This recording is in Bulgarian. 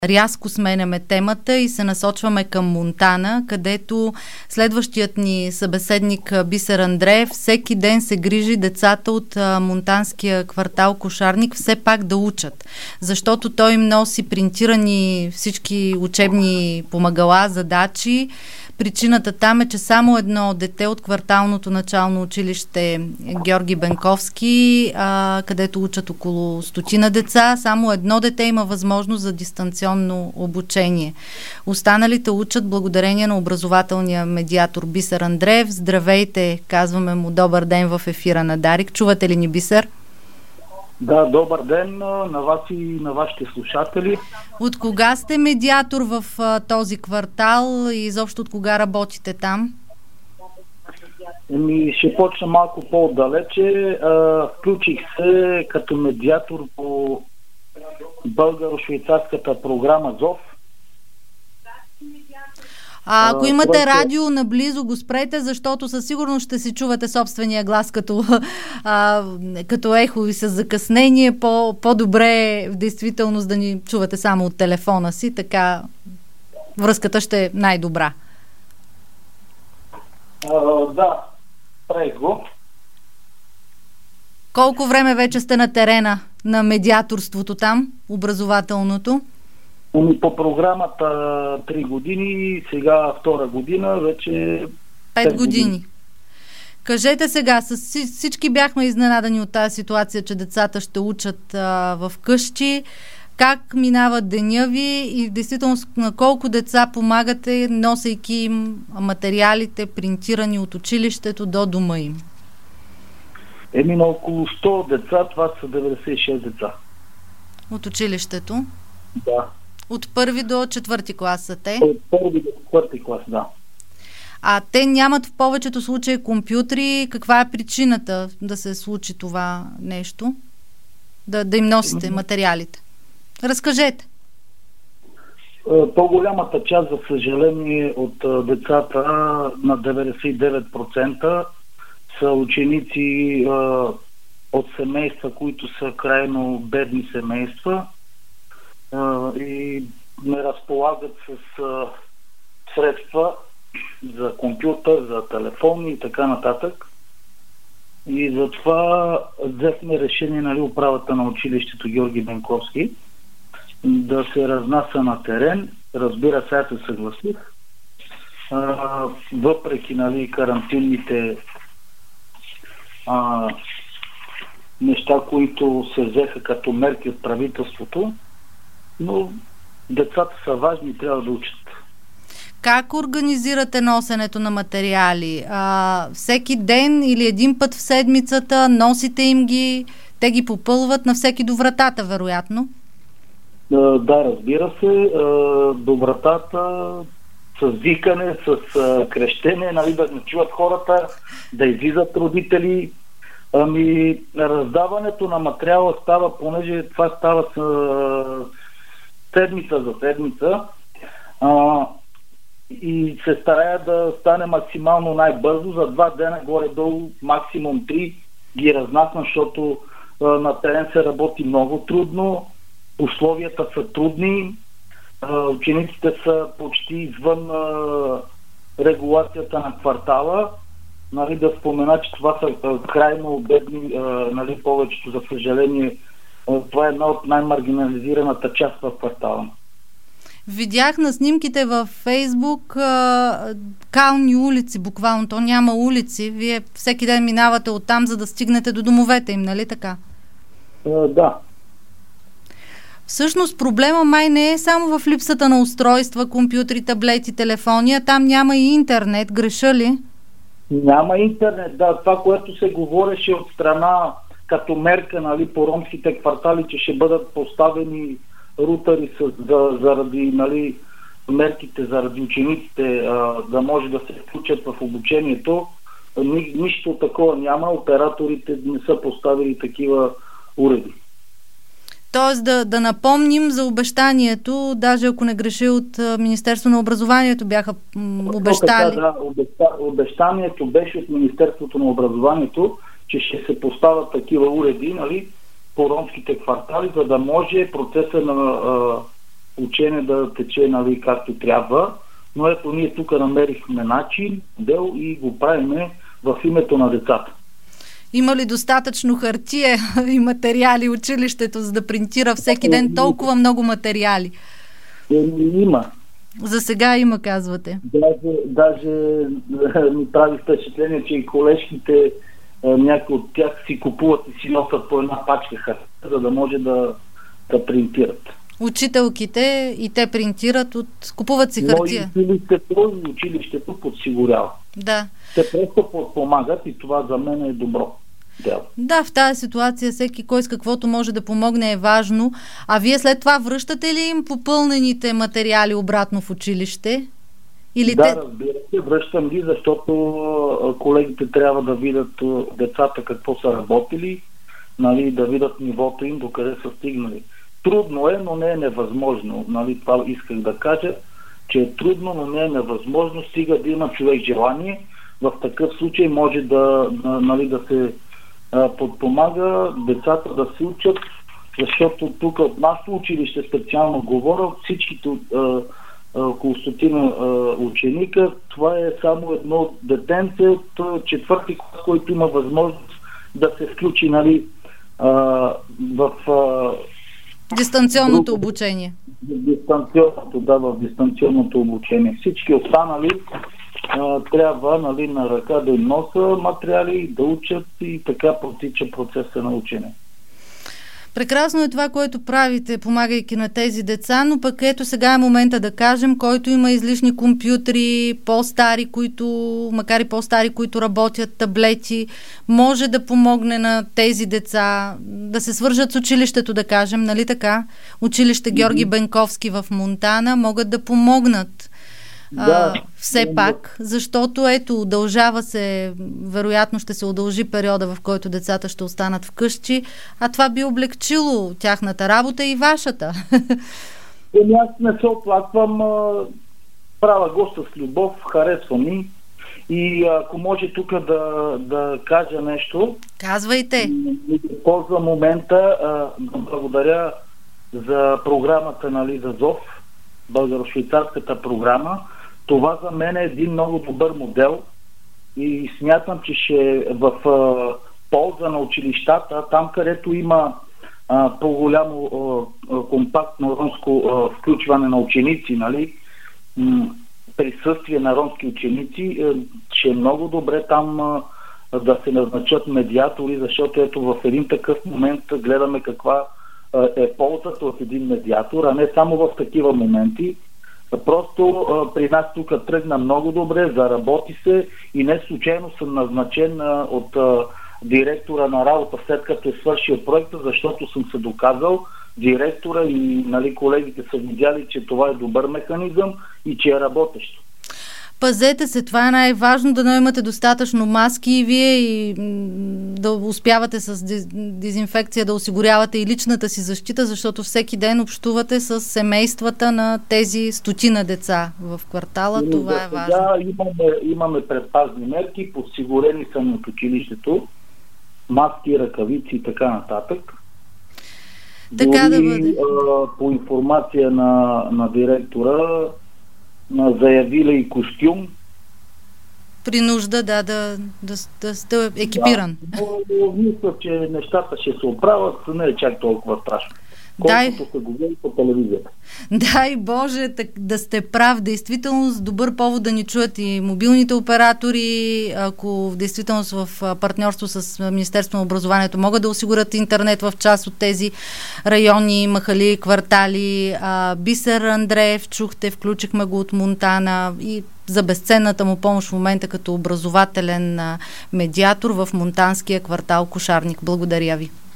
Рязко сменяме темата и се насочваме към Монтана, където следващият ни събеседник Бисер Андреев всеки ден се грижи децата от монтанския квартал Кошарник все пак да учат. Защото той им носи принтирани всички учебни помагала, задачи. Причината там е, че само едно дете от кварталното начално училище Георги Бенковски, където учат около 100 деца, само едно дете има възможност за дистанционно обучение. Останалите учат благодарение на образователния медиатор Бисер Андреев. Здравейте, казваме му добър ден в ефира на Дарик. Чувате ли ни, Бисер? Да, добър ден на вас и на вашите слушатели. От кога сте медиатор в този квартал и изобщо от кога работите там? Ще почна малко по-отдалече. Включих се като медиатор по българо-швейцарската програма ЗОВ. Ако имате радио наблизо, го спрете, защото със сигурност ще си чувате собствения глас като ехо и с закъснение. По-добре е в действителност да ни чувате само от телефона си, така връзката ще е най-добра. Да, правих го. Колко време вече сте на терена на медиаторството там, образователното? По програмата 3 години, сега 2 година, вече 5 години. Кажете сега, всички бяхме изненадани от тази ситуация, че децата ще учат в къщи. Как минава деня ви и действително на колко деца помагате, носейки им материалите, принтирани от училището до дома им? На около 100 деца, това са 96 деца. От училището? Да. От 1 до 4 клас са те? От 1 до 4 клас, да. А те нямат в повечето случаи компютри. Каква е причината да се случи това нещо? Да им носите материалите? Разкажете. По-голямата част, за съжаление, от децата на 99% са ученици от семейства, които са крайно бедни семейства и не разполагат с средства за компютър, за телефони и така нататък. И затова взехме решение, управата на училището Георги Бенковски, да се разнася на терен. Разбира се, аз се съгласих. Въпреки карантинните неща, които се взеха като мерки от правителството, но децата са важни и трябва да учат. Как организирате носенето на материали? Всеки ден или един път в седмицата носите им ги, те ги попълват на всеки до вратата, вероятно? Да, разбира се. До вратата с викане, с крещене, да не чуват хората, да излизат родители. Раздаването на материала става, понеже това става седмица за седмица, и се старая да стане максимално най-бързо. За 2 дена горе-долу, максимум 3 ги разнасям, защото на терен се работи много трудно, условията са трудни, учениците са почти извън регулацията на квартала. Да спомена, че това са крайно бедни, повечето, за съжаление, това е една от най-маргинализираната част в квартала. Видях на снимките във Фейсбук кални улици, буквално. То няма улици. Вие всеки ден минавате оттам, за да стигнете до домовете им, нали така? Да. Всъщност проблема май не е само в липсата на устройства, компютри, таблети, телефони, а там няма и интернет. Греша ли? Няма интернет, да. Това, което се говореше от страна като мерка, по ромските квартали, че ще бъдат поставени рутери заради мерките, заради учениците, да може да се включат в обучението. Нищо такова няма. Операторите не са поставили такива уреди. Тоест да напомним за обещанието, даже ако не греши, от Министерство на образованието бяха обещали. Да, обещанието беше от Министерството на образованието, че ще се поставят такива уреди, по ромските квартали, за да може процеса на учение да тече, нали, както трябва. Но ето ние тук намерихме начин, модел и го правиме в името на децата. Има ли достатъчно хартия и материали училището, за да принтира всеки ден толкова много материали? Има. За сега има, казвате. Даже ми прави впечатление, че и колежките, някои от тях си купуват и си носят по една пачка хартия, за да може да принтират. Учителките и те принтират, купуват си хартия. Но и училището подсигурява. Да. Те просто помагат и това за мен е добро. Да, в тази ситуация всеки кой с каквото може да помогне е важно. А вие след това връщате ли им попълнените материали обратно в училище? Или да, разбира се, връщам ги, защото колегите трябва да видят децата какво са работили, нали, да видят нивото им, докъде са стигнали. Трудно е, но не е невъзможно. Нали, това исках да кажа, че е трудно, но не е невъзможно, стига да има човек желание. В такъв случай може да се подпомага децата да се учат, защото тук от нашето училище специално говоря, всичките около 100 ученика, това е само едно детенце от четвърти клас, който има възможност да се включи, нали, в дистанционното обучение. В дистанционното обучение. Всички останали трябва, нали, на ръка да им носа материали, да учат и така протича процеса на учене. Прекрасно е това, което правите, помагайки на тези деца, но пък ето сега е момента да кажем, който има излишни компютри, по-стари, макар и по-стари, които работят, таблети, може да помогне на тези деца да се свържат с училището, да кажем, нали така? Училище Георги Бенковски в Монтана могат да помогнат. Все пак, защото ето, удължава се, вероятно ще се удължи периода, в който децата ще останат вкъщи, а това би облегчило тяхната работа и вашата. Аз не се оплаквам, правя го с любов, харесва ми и ако може тук да кажа нещо. Казвайте. Ползвам момента да благодаря за програмата, нали, за ЗОВ, българо-швейцарската програма. Това за мен е един много добър модел и смятам, че ще е в полза на училищата, там където има по-голямо компактно ромско включване на ученици, нали, присъствие на ромски ученици, ще е много добре там да се назначат медиатори, защото ето в един такъв момент гледаме каква е ползата от един медиатор, а не само в такива моменти. Просто при нас тук тръгна много добре, заработи се и не случайно съм назначен от директора на работа, след като е свършил проекта, защото съм се доказал, директора и, нали, колегите са видяли, че това е добър механизъм и че е работещо. Пазете се, това е най-важно, да имате достатъчно маски и вие и да успявате с дезинфекция да осигурявате и личната си защита, защото всеки ден общувате с семействата на тези стотина деца в квартала. Това е важно. Да, имаме предпазни мерки, подсигурени са от училището, маски, ръкавици и така нататък. Така да бъде. По информация на директора, заявили и костюм. При нужда, да сте екипиран. Да, но мисля, че нещата ще се оправят, не е чак толкова страшно. Колкото се говори по телевизията. Дай Боже, да сте прав. Действително, с добър повод да ни чуят и мобилните оператори, ако в действителност в партньорство с Министерството на образованието могат да осигурят интернет в част от тези райони, махали, квартали. Бисер Андреев, чухте, включихме го от Монтана и за безценната му помощ в момента като образователен медиатор в монтанския квартал Кошарник. Благодаря ви.